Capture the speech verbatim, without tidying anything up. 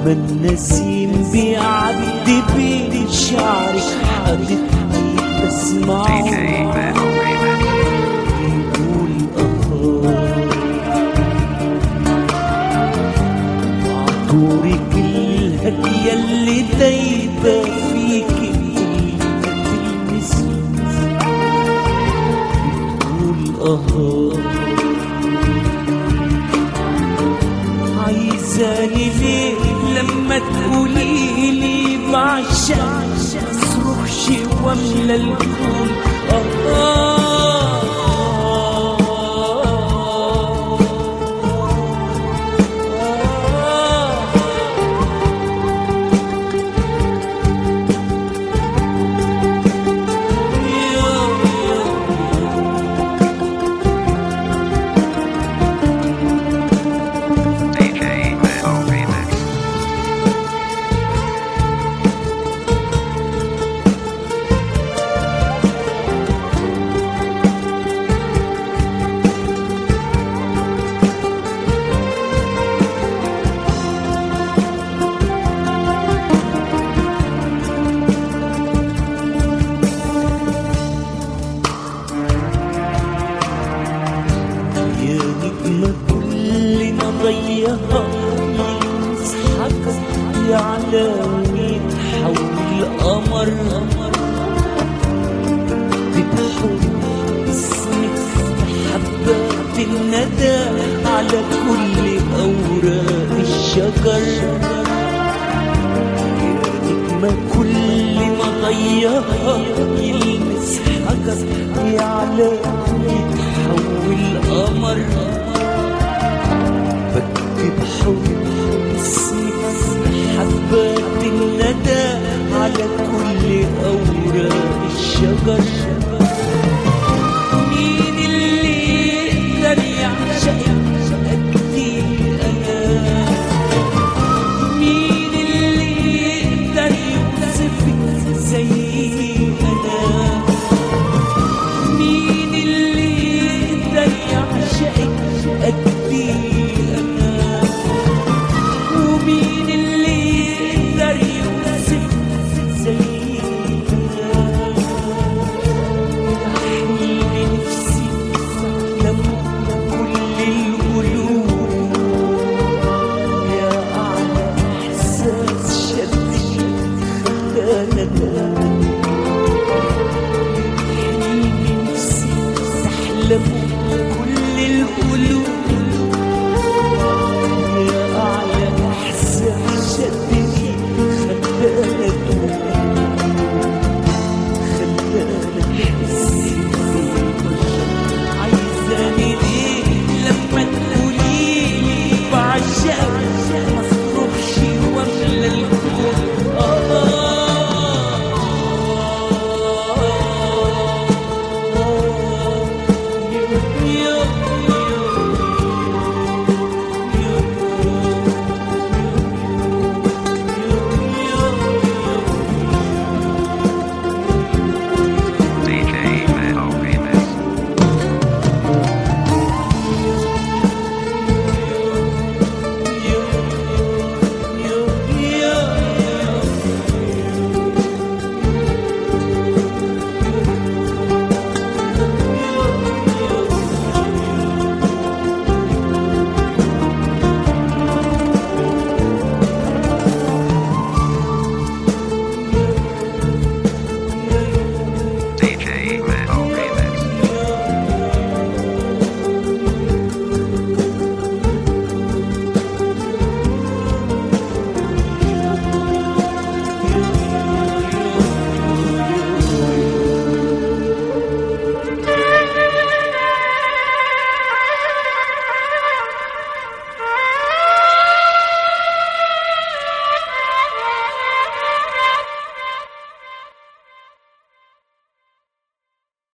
ما النسيم بيعدي بين شعرك حبيبتي بسمعه يقول آه عطورك الهدية اللي دايبة فيكي بتقول آه عايزاني ليه لما تقوليلي بعشق صرخش واملى الكون آه ضيها يسحق على ويتحول قمر بتحط اسمك حبات الندى على كل أوراق الشجر ما كل ما ضيها يلمس حجر يعلى يتحول قمر بكتب حب اسمك حبات الندى على كل أوراق الشجر مين اللي يقدر يعشقك قدي أنا مين اللي يقدر يوصفك زي أنا مين اللي يقدر يعشقك قدي كل القلوب